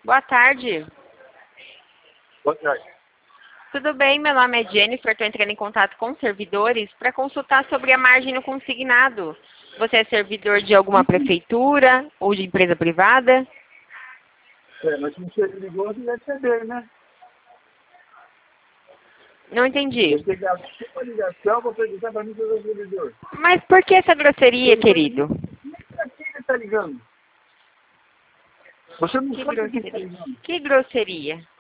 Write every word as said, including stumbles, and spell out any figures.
Boa tarde. Boa tarde. Tudo bem? Meu nome é Jennifer. Estou entrando em contato com servidores para consultar sobre a margem no consignado. Você é servidor de alguma prefeitura ou de empresa privada? É, mas se você ligou, você deve saber, né? Não entendi. Você gastou uma ligação para perguntar para mim se eu sou servidor. Mas por que essa grosseria, querido? Para quem você está ligando? Você não Que sabe quem está grosseria? ligando. Que grosseria?